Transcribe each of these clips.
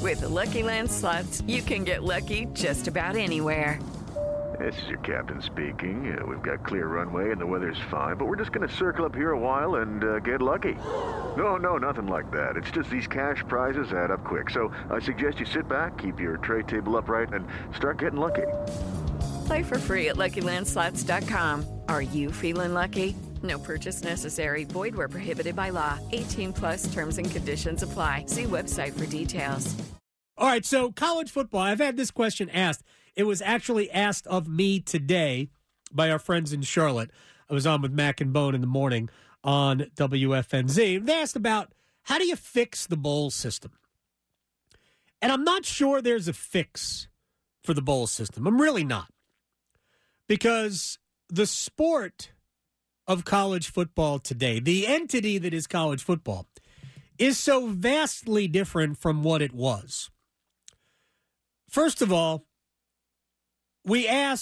With the Lucky Land Slots, you can get lucky just about anywhere. This is your captain speaking. We've got clear runway and the weather's fine, but we're just going to circle up here a while and get lucky. No, nothing like that. It's just these cash prizes add up quick. So I suggest you sit back, keep your tray table upright, and start getting lucky. Play for free at LuckyLandSlots.com. Are you feeling lucky? No purchase necessary. Void where prohibited by law. 18 plus terms and conditions apply. See website for details. All right, so college football. I've had this question asked. It was actually asked of me today by our friends in Charlotte. I was on with Mac and Bone in the morning on WFNZ. They asked about how do you fix the bowl system? And I'm not sure there's a fix for the bowl system. I'm really not. Because the sport of college football today, the entity that is college football, is so vastly different from what it was. First of all, we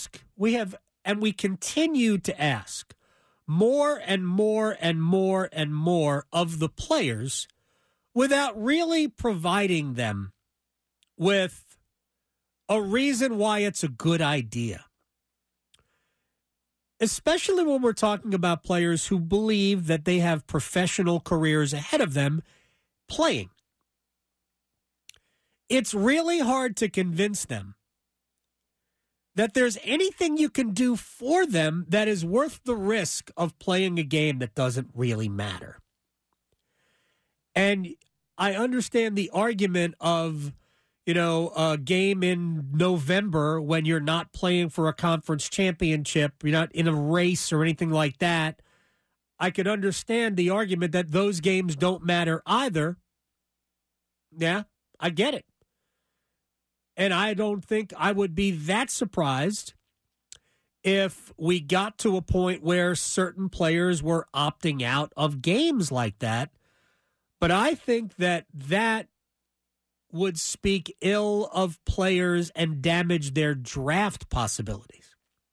continue to ask more and more and more and more of the players without really providing them with a reason why it's a good idea. Especially when we're talking about players who believe that they have professional careers ahead of them playing. It's really hard to convince them that there's anything you can do for them that is worth the risk of playing a game that doesn't really matter. And I understand the argument of, a game in November when you're not playing for a conference championship, you're not in a race or anything like that. I could understand the argument that those games don't matter either. Yeah, I get it. And I don't think I would be that surprised if we got to a point where certain players were opting out of games like that. But I think that would speak ill of players and damage their draft possibilities.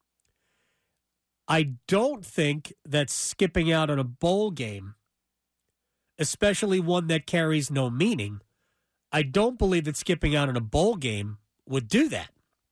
I don't think that skipping out on a bowl game, especially one that carries no meaning, I don't believe that skipping out on a bowl game would do that.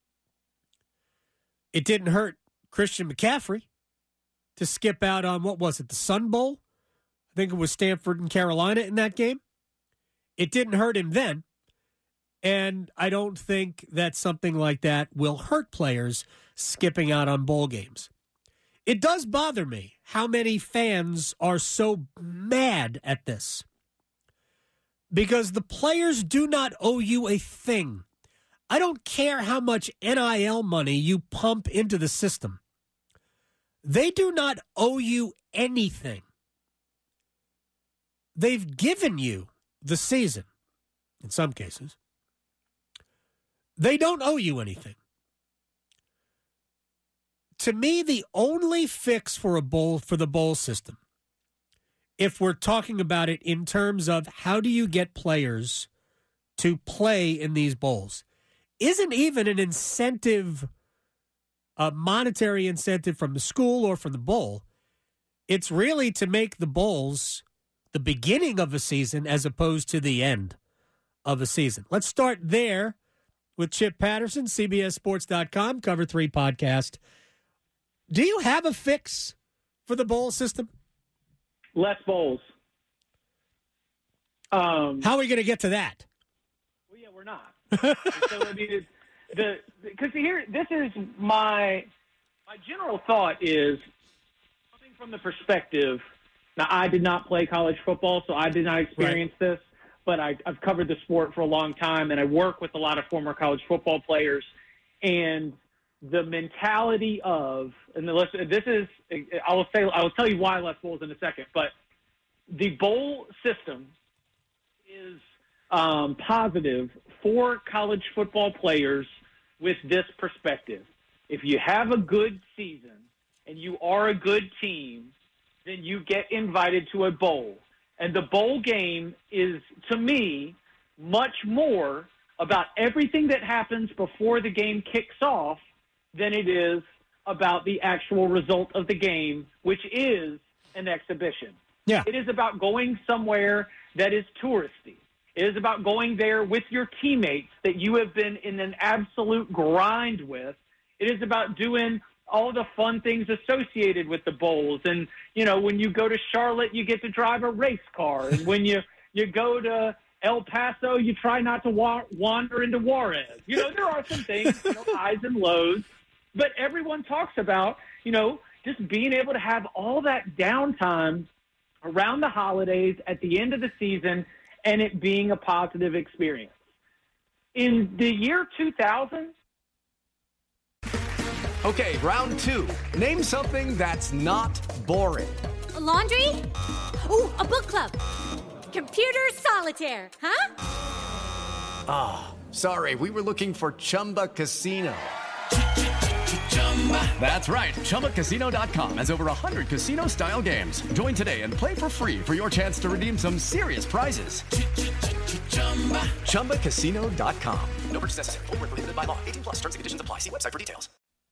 It didn't hurt Christian McCaffrey to skip out on, the Sun Bowl? I think it was Stanford and Carolina in that game. It didn't hurt him then. And I don't think that something like that will hurt players skipping out on bowl games. It does bother me how many fans are so mad at this. Because the players do not owe you a thing. I don't care how much NIL money you pump into the system. They do not owe you anything. They've given you the season, in some cases. They don't owe you anything. To me, the only fix for the bowl system, if we're talking about it in terms of how do you get players to play in these bowls, isn't even an incentive, a monetary incentive from the school or from the bowl. It's really to make the bowls the beginning of a season as opposed to the end of a season. Let's start there with Chip Patterson, CBSSports.com, Cover 3 podcast. Do you have a fix for the bowl system? Less bowls. How are we going to get to that? Well, yeah, we're not. So, I mean, because here, this is my general thought is coming from the perspective. Now, I did not play college football, so I did not experience this. But I've covered the sport for a long time, and I work with a lot of former college football players. And the mentality of, and this is, I will tell you why less bowls in a second. But the bowl system is positive for college football players with this perspective. If you have a good season and you are a good team, then you get invited to a bowl. And the bowl game is, to me, much more about everything that happens before the game kicks off than it is about the actual result of the game, which is an exhibition. Yeah. It is about going somewhere that is touristy. It is about going there with your teammates that you have been in an absolute grind with. It is about doing all the fun things associated with the bowls. And, you know, when you go to Charlotte, you get to drive a race car. And when you go to El Paso, you try not to wander into Juarez. You know, there are some things, highs and lows. But everyone talks about, just being able to have all that downtime around the holidays at the end of the season and it being a positive experience. In the year 2000. Okay, round 2. Name something that's not boring. A laundry? Ooh, a book club. Computer solitaire, huh? Ah, sorry, we were looking for Chumba Casino. That's right. ChumbaCasino.com has over 100 casino-style games. Join today and play for free for your chance to redeem some serious prizes. ChumbaCasino.com. No purchase necessary. Void where prohibited by law. 18+. Terms and conditions apply. See website for details.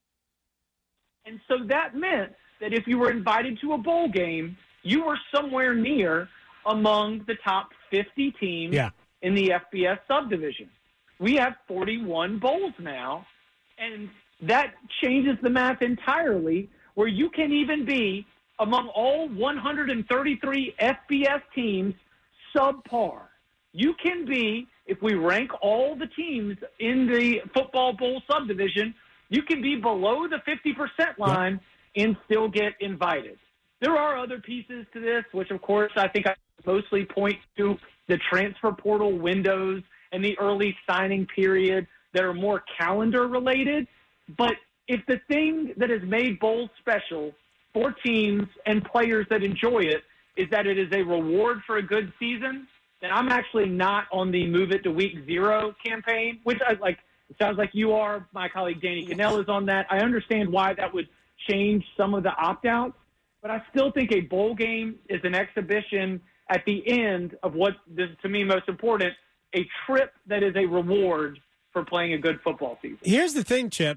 And so that meant that if you were invited to a bowl game, you were somewhere near among the top 50 teams in the FBS subdivision. We have 41 bowls now, and that changes the math entirely, where you can even be among all 133 FBS teams subpar. You can be, if we rank all the teams in the football bowl subdivision, you can be below the 50% line and still get invited. There are other pieces to this, which, of course, I think I mostly point to the transfer portal windows and the early signing period that are more calendar related. But if the thing that has made bowls special for teams and players that enjoy it is that it is a reward for a good season, then I'm actually not on the Move It to Week 0 campaign, which I like. It sounds like you are. My colleague Danny Cannell is on that. I understand why that would change some of the opt-outs, but I still think a bowl game is an exhibition at the end of what is, to me, most important, a trip that is a reward for playing a good football season. Here's the thing, Chip.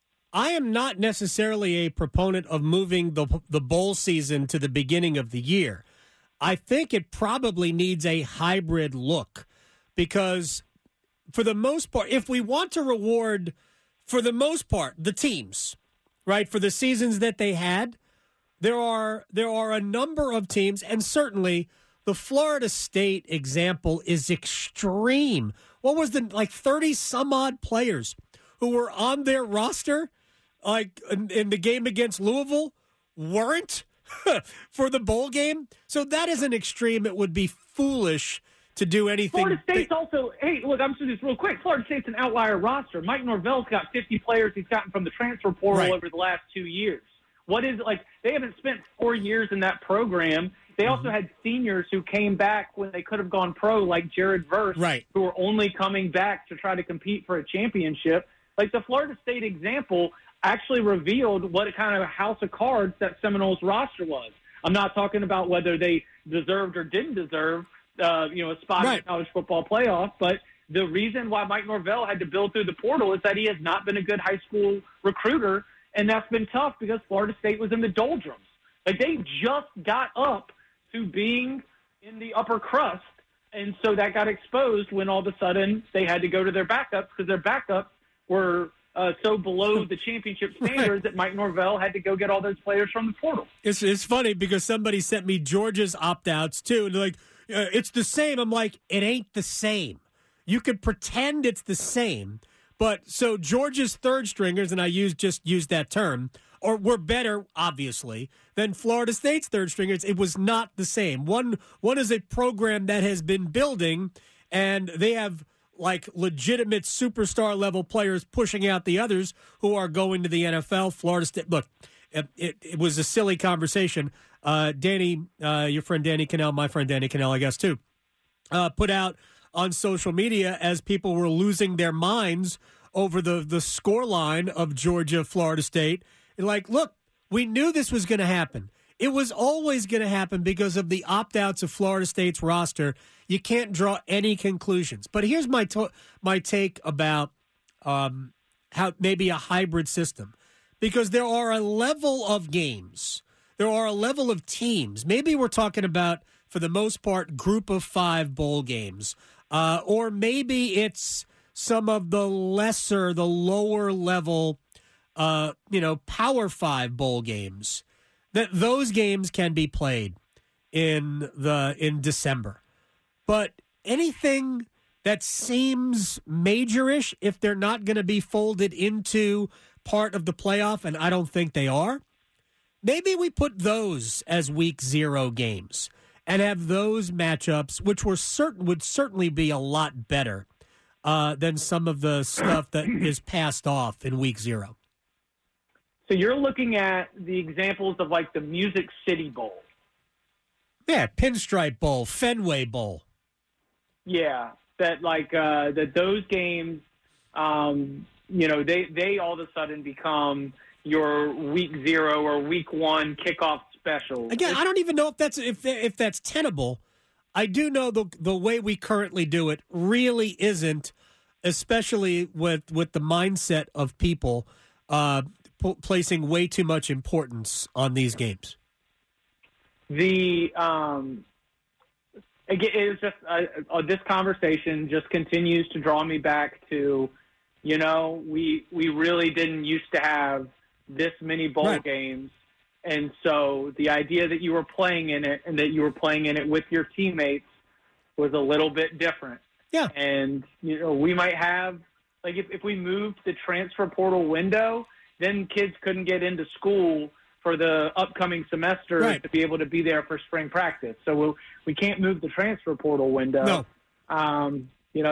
I am not necessarily a proponent of moving the bowl season to the beginning of the year. I think it probably needs a hybrid look because for the most part, if we want to reward, for the most part, the teams, right, for the seasons that they had, there are a number of teams, and certainly the Florida State example is extreme. What was 30-some-odd players who were on their roster like in the game against Louisville weren't for the bowl game. So that is an extreme. It would be foolish to do anything. Florida State's also, hey, look, I'm saying this real quick. Florida State's an outlier roster. Mike Norvell's got 50 players he's gotten from the transfer portal over the last 2 years. What is it like? They haven't spent 4 years in that program. They also had seniors who came back when they could have gone pro, like Jared Verse, who were only coming back to try to compete for a championship. Like the Florida State example actually revealed what kind of a house of cards that Seminoles roster was. I'm not talking about whether they deserved or didn't deserve, a spot in the college football playoff, but the reason why Mike Norvell had to build through the portal is that he has not been a good high school recruiter, and that's been tough because Florida State was in the doldrums. Like they just got up to being in the upper crust, and so that got exposed when all of a sudden they had to go to their backups because their backups were so below the championship standards that Mike Norvell had to go get all those players from the portal. It's funny because somebody sent me Georgia's opt-outs too, and they're like, it's the same. I'm like, it ain't the same. You could pretend it's the same, but so Georgia's third stringers, and I just used that term, or were better, obviously, than Florida State's third stringers. It was not the same. One is a program that has been building, and they have like legitimate superstar level players pushing out the others who are going to the NFL. Florida State, look, it was a silly conversation. Danny, your friend Danny Cannell, my friend Danny Cannell, I guess too, put out on social media as people were losing their minds over the score line of Georgia, Florida State. Like, look, we knew this was going to happen. It was always going to happen because of the opt-outs of Florida State's roster. You can't draw any conclusions. But here's my take about how maybe a hybrid system. Because there are a level of games. There are a level of teams. Maybe we're talking about, for the most part, group of 5 bowl games. Or maybe it's some of the lower level, Power 5 bowl games. Those games can be played in December. But anything that seems majorish, if they're not going to be folded into part of the playoff, and I don't think they are, maybe we put those as week 0 games and have those matchups, which would certainly be a lot better than some of the stuff that is passed off in week 0. So you're looking at the examples of like the Music City Bowl. Yeah, Pinstripe Bowl, Fenway Bowl. Yeah, that those games, they all of a sudden become your week 0 or week 1 kickoff specials. Again, I don't even know if that's tenable. I do know the way we currently do it really isn't, especially with the mindset of people placing way too much importance on these games. Again, it's just this conversation just continues to draw me back to, we really didn't used to have this many bowl games, and so the idea that you were playing in it and that you were playing in it with your teammates was a little bit different. Yeah, and we might have if we moved the transfer portal window, then kids couldn't get into school for the upcoming semester to be able to be there for spring practice. So we can't move the transfer portal window. No. I'm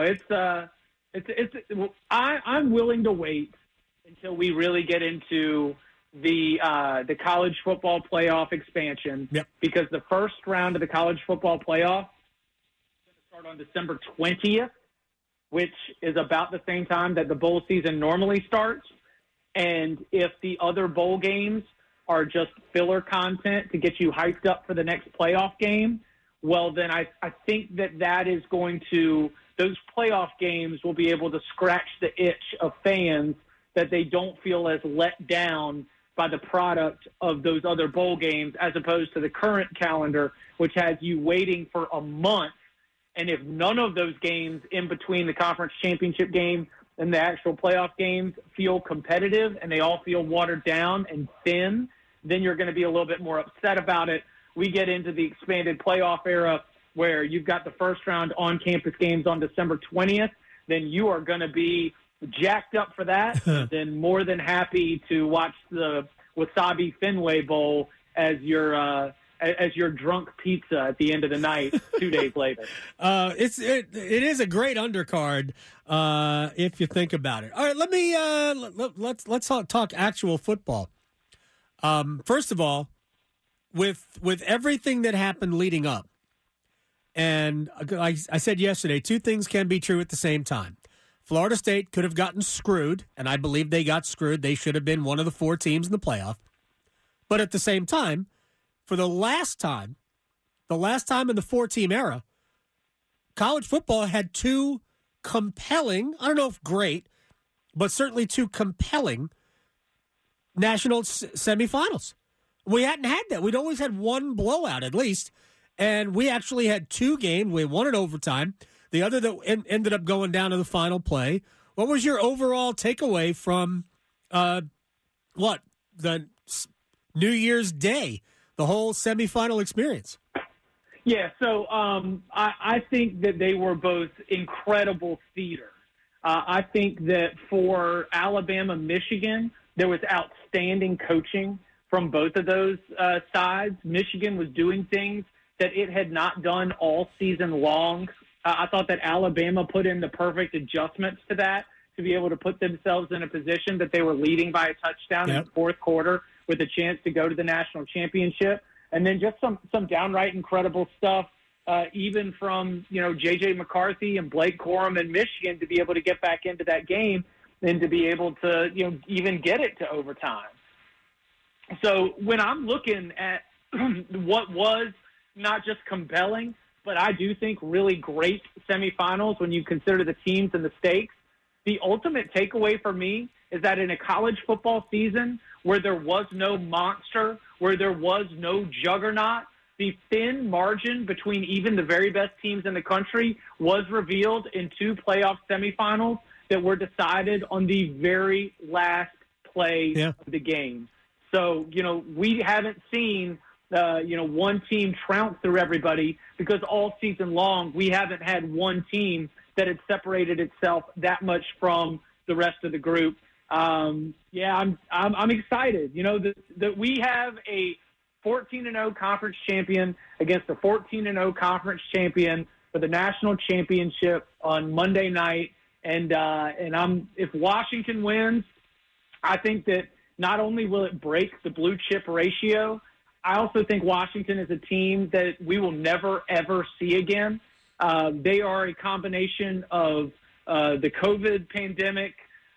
willing to wait until we really get into the college football playoff expansion. Yep. Because the first round of the college football playoff is going to start on December 20th, which is about the same time that the bowl season normally starts. And if the other bowl games are just filler content to get you hyped up for the next playoff game, well, then I think that is going to – those playoff games will be able to scratch the itch of fans that they don't feel as let down by the product of those other bowl games as opposed to the current calendar, which has you waiting for a month. And if none of those games in between the conference championship game and the actual playoff games feel competitive and they all feel watered down and thin, then you're going to be a little bit more upset about it. We get into the expanded playoff era where you've got the first round on-campus games on December 20th, then you are going to be jacked up for that, then more than happy to watch the Wasabi Fenway Bowl as your drunk pizza at the end of the night 2 days later. It is a great undercard if you think about it. All right, let's talk actual football. First of all, with everything that happened leading up, and I said yesterday, two things can be true at the same time. Florida State could have gotten screwed, and I believe they got screwed. They should have been one of the 4 teams in the playoff. But at the same time, for the last time in the 4-team era, college football had 2 compelling, I don't know if great, but certainly 2 compelling national semifinals. We hadn't had that. We'd always had one blowout at least, and we actually had 2 games. We won in overtime. The other that ended up going down to the final play. What was your overall takeaway from the New Year's Day, the whole semifinal experience? Yeah, so I think that they were both incredible theater. I think that for Alabama, Michigan, there was outstanding coaching from both of those sides. Michigan was doing things that it had not done all season long. I thought that Alabama put in the perfect adjustments to that to be able to put themselves in a position that they were leading by a touchdown in the fourth quarter with a chance to go to the national championship. And then just some downright incredible stuff, even from, J.J. McCarthy and Blake Corum in Michigan to be able to get back into that game and to be able to, even get it to overtime. So when I'm looking at what was not just compelling, but I do think really great semifinals when you consider the teams and the stakes, the ultimate takeaway for me is that in a college football season where there was no monster, where there was no juggernaut, the thin margin between even the very best teams in the country was revealed in 2 playoff semifinals that were decided on the very last play of the game. So, we haven't seen, one team trounce through everybody because all season long we haven't had one team that had separated itself that much from the rest of the group. I'm excited. That we have a 14-0 conference champion against a 14-0 conference champion for the national championship on Monday night. And if Washington wins, I think that not only will it break the blue chip ratio, I also think Washington is a team that we will never, ever see again. They are a combination of the COVID pandemic,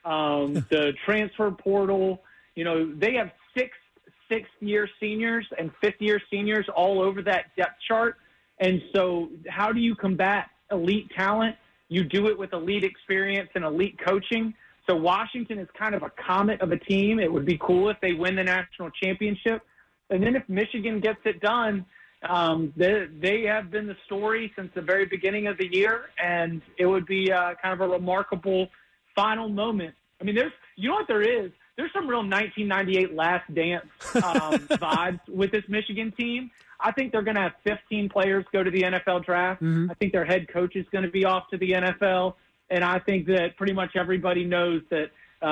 the transfer portal. They have 6 sixth-year seniors and fifth-year seniors all over that depth chart. And so how do you combat elite talent? You do it with elite experience and elite coaching. So Washington is kind of a comet of a team. It would be cool if they win the national championship. And then if Michigan gets it done, they have been the story since the very beginning of the year, and it would be kind of a remarkable final moment. I mean, there is? There's some real 1998 Last Dance vibes with this Michigan team. I think they're going to have 15 players go to the NFL draft. Mm-hmm. I think their head coach is going to be off to the NFL. And I think that pretty much everybody knows that,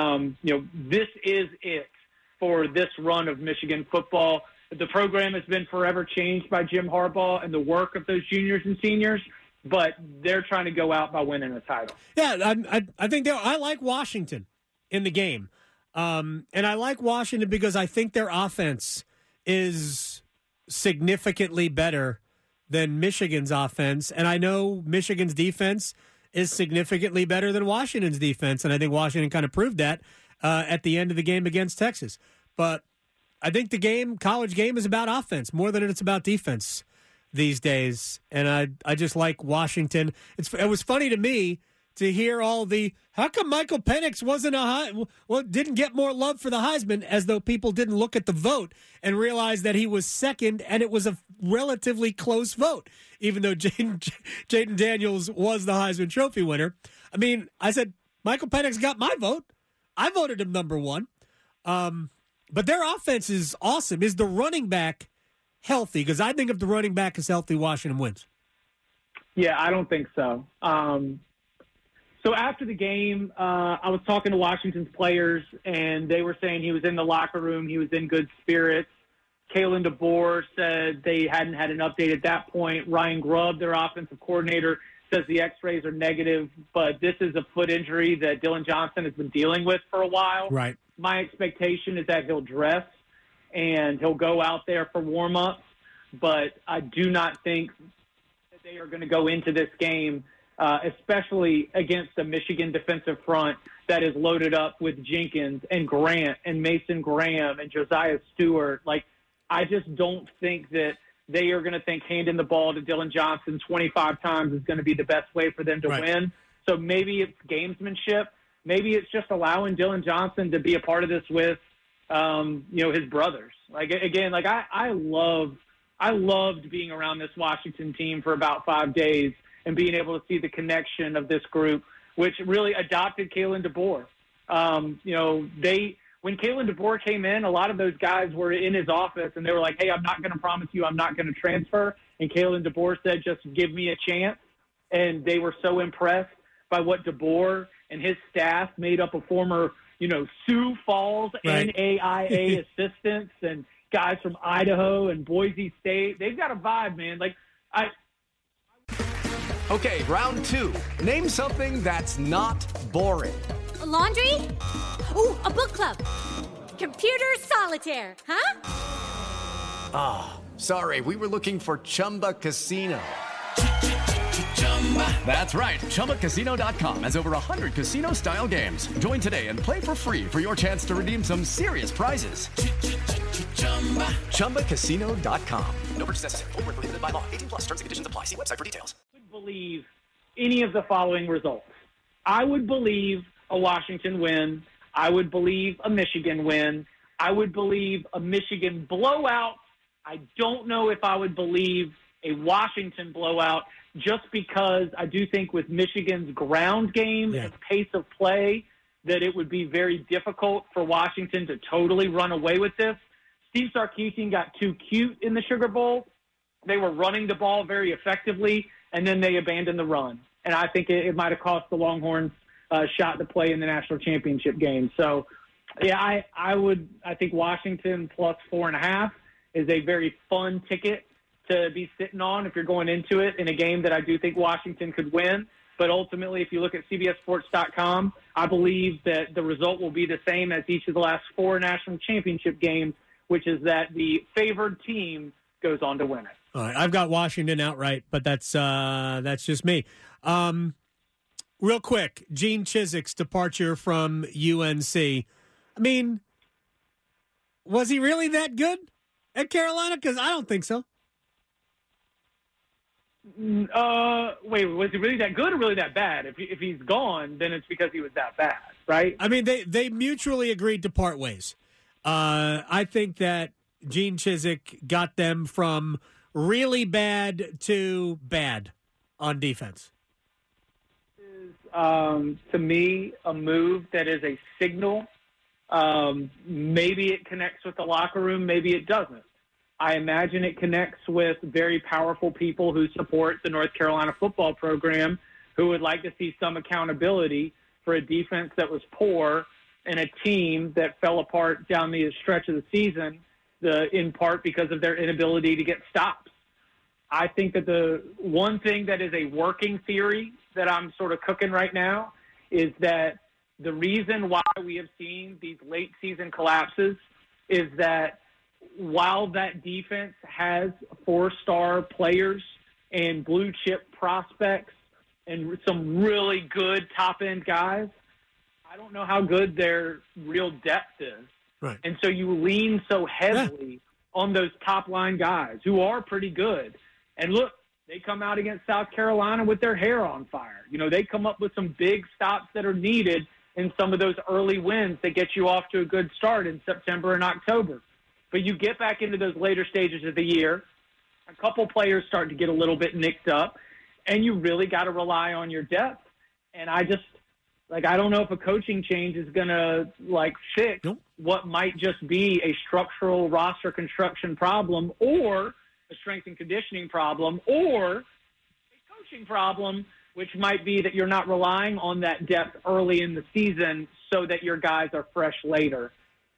this is it for this run of Michigan football. The program has been forever changed by Jim Harbaugh and the work of those juniors and seniors, but they're trying to go out by winning a title. Yeah, I think I like Washington in the game. And I like Washington because I think their offense is significantly better than Michigan's offense. And I know Michigan's defense is significantly better than Washington's defense. And I think Washington kind of proved that at the end of the game against Texas. But I think the college game is about offense more than it's about defense these days. And I just like Washington. It was funny to me to hear all how come Michael Penix didn't get more love for the Heisman, as though people didn't look at the vote and realize that he was second and it was a relatively close vote, even though Jaden Daniels was the Heisman Trophy winner. I mean, I said, Michael Penix got my vote. I voted him number one. But their offense is awesome. Is the running back healthy? Because I think if the running back is healthy, Washington wins. Yeah, I don't think so. So after the game, I was talking to Washington's players, and they were saying he was in the locker room. He was in good spirits. Kalen DeBoer said they hadn't had an update at that point. Ryan Grubb, their offensive coordinator, says the x-rays are negative, but this is a foot injury that Dylan Johnson has been dealing with for a while. Right. My expectation is that he'll dress and he'll go out there for warm-ups, but I do not think that they are going to go into this game, especially against a Michigan defensive front that is loaded up with Jenkins and Grant and Mason Graham and Josiah Stewart. I just don't think that they are going to think handing the ball to Dylan Johnson 25 times is going to be the best way for them to win. So maybe it's gamesmanship. Maybe it's just allowing Dylan Johnson to be a part of this with, his brothers. I loved being around this Washington team for about 5 days and being able to see the connection of this group, which really adopted Kalen DeBoer. When Kalen DeBoer came in, a lot of those guys were in his office and they were like, hey, I'm not going to promise you I'm not going to transfer. And Kalen DeBoer said, just give me a chance. And they were so impressed by what DeBoer and his staff made up of former, Sioux Falls NAIA assistants and guys from Idaho and Boise State. They've got a vibe, man. Okay, round 2. Name something that's not boring. A laundry? Ooh, a book club. Computer solitaire, huh? Ah, sorry, we were looking for Chumba Casino. That's right. ChumbaCasino.com has over 100 casino-style games. Join today and play for free for your chance to redeem some serious prizes. ChumbaCasino.com. No purchase necessary. Void where prohibited by law. 18+. Terms and conditions apply. See website for details. I would believe any of the following results. I would believe a Washington win. I would believe a Michigan win. I would believe a Michigan blowout I don't know if I would believe a Washington blowout just because I do think with Michigan's ground game and pace of play that it would be very difficult for Washington to totally run away with this. Steve Sarkisian got too cute in the Sugar Bowl. They were running the ball very effectively, and then they abandoned the run. And I think it might have cost the Longhorns a shot to play in the national championship game. So, yeah, I think Washington plus 4.5 is a very fun ticket to be sitting on if you're going into it in a game that I do think Washington could win. But ultimately, if you look at CBSSports.com, I believe that the result will be the same as each of the last 4 national championship games, which is that the favored team goes on to win it. All right, I've got Washington outright, but that's just me. Real quick, Gene Chizik's departure from UNC. I mean, was he really that good at Carolina? Because I don't think so. Wait, was he really that good or really that bad? If he's gone, then it's because he was that bad, right? I mean, they mutually agreed to part ways. I think that Gene Chizik got them from really bad to bad on defense. To me, a move that is a signal. Maybe it connects with the locker room, maybe it doesn't. I imagine it connects with very powerful people who support the North Carolina football program who would like to see some accountability for a defense that was poor and a team that fell apart down the stretch of the season, in part because of their inability to get stops. I think that the one thing that is a working theory that I'm sort of cooking right now is that the reason why we have seen these late season collapses is that while that defense has 4-star players and blue chip prospects and some really good top end guys, I don't know how good their real depth is. Right. And so you lean so heavily on those top line guys who are pretty good. And look, they come out against South Carolina with their hair on fire. You know, they come up with some big stops that are needed in some of those early wins that get you off to a good start in September and October. But you get back into those later stages of the year, a couple players start to get a little bit nicked up, and you really got to rely on your depth. And I just, I don't know if a coaching change is going to, fix what might just be a structural roster construction problem or a strength and conditioning problem or a coaching problem, which might be that you're not relying on that depth early in the season so that your guys are fresh later.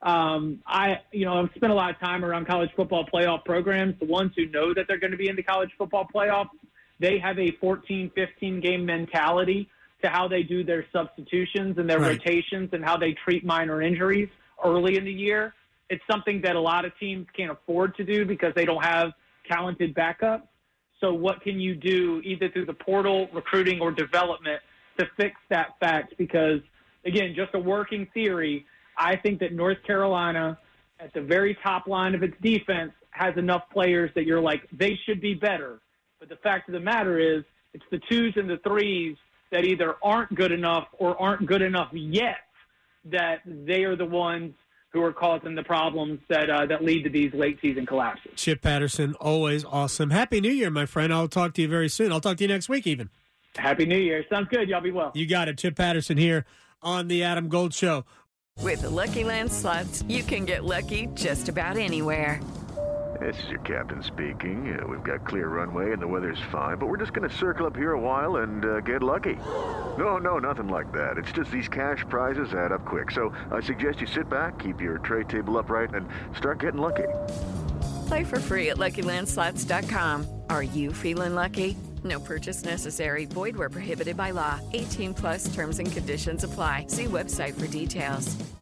I've spent a lot of time around college football playoff programs. The ones who know that they're going to be in the college football playoff, they have a 14, 15 game mentality to how they do their substitutions and their rotations and how they treat minor injuries early in the year. It's something that a lot of teams can't afford to do because they don't have talented backups. So what can you do either through the portal, recruiting, or development to fix that fact? Because, again, just a working theory, I think that North Carolina, at the very top line of its defense, has enough players that you're like, they should be better. But the fact of the matter is, it's the 2s and the 3s that either aren't good enough or aren't good enough yet that they are the ones who are causing the problems that lead to these late season collapses. Chip Patterson, always awesome. Happy New Year, my friend. I'll talk to you very soon. I'll talk to you next week even. Happy New Year. Sounds good. Y'all be well. You got it. Chip Patterson here on the Adam Gold Show. With the Lucky Land Slots, you can get lucky just about anywhere. This is your captain speaking. We've got clear runway and the weather's fine, but we're just going to circle up here a while and get lucky. No, nothing like that. It's just these cash prizes add up quick. So I suggest you sit back, keep your tray table upright, and start getting lucky. Play for free at LuckyLandSlots.com. Are you feeling lucky? No purchase necessary. Void where prohibited by law. 18+ terms and conditions apply. See website for details.